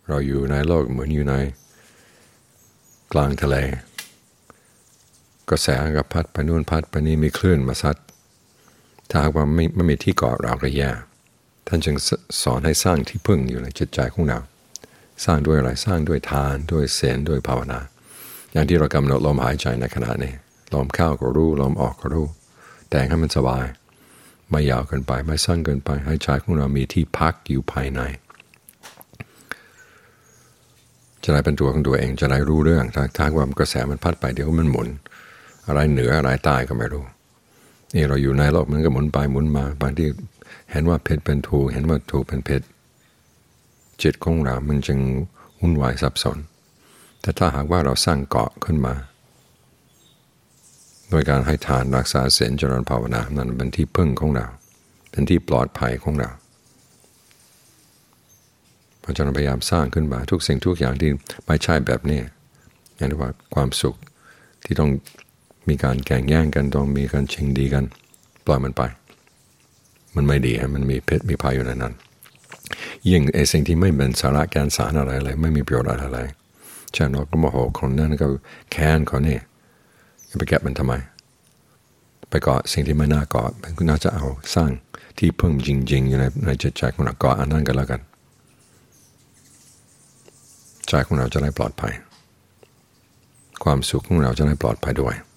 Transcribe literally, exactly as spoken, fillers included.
เราอยู่ในโลกเหมือนอยู่ในกลางทะเลกระแสกับพัดไปนู่นพัดไปนี่มีคลื่นมาซัดถ้าหากว่าไม่ไม่มีที่เกาะเราก็แย่ท่านจึงสอนให้สร้างที่พึ่งอยู่ในจิตใจของเราสร้างด้วยอะไรสร้างด้วยทานด้วยศีลด้วยภาวนาอย่างที่เรากำหนดลมหายใจในขณะนี้ลมเข้าก็รู้ลมออกก็รู้แต่ให้มันสบายไม่ยาวเกินไปไม่สั้นเกินไปให้ใจของเรามีที่พักอยู่ภายในจะได้เป็นตัวของตัวเองจะได้รู้เรื่องถ้าถ้าว่ากระแสมันพัดไปเดี๋ยวมันหมุนอะไรเหนืออะไรใต้ก็ไม่รู้นี่เราอยู่ในโลกมันก็หมุนไปหมุนมาบางทีเห็นว่าผิดเป็นถูกเห็นว่าถูกเป็นผิดจิตของเรามันจึงวุ่นวายสับสนแต่ถ้าหากว่าเราสร้างเกาะขึ้นมาโดยการให้ทานรักษาศีลเจริญภาวนานั้นเป็นที่พึ่งของเราเป็นที่ปลอดภัยของเราเพราะฉะนั้นพยายามสร้างขึ้นมาทุกสิ่งทุกอย่างที่ไม่ใช่แบบนี้อย่างที่ว่าความสุขที่ต้องมีการแข่งแย่งกันต้องมีการชิงดีกันปล่อยมันไปมันไม่ดีมันมีเพชรมีภัยอยู่ในนั้นยิ่งไอ้สิ่งที่ไม่เป็นสาระแกนสารอะไรเลยไม่มีประโยชน์อะไรเช่นเราก็โมโหคนนั้นก็แค้นคนนี้จะไปแกะมันทำไมไปเกาะสิ่งที่ไม่น่าเกาะมันก็น่าจะเอาสร้างที่พึ่งจริงๆอยู่ในในจิตใจของเราเกาะอันนั้นกันแล้วกันใจของเราจะได้ปลอดภัยความสุขของเราจะได้ปลอดภัยด้วย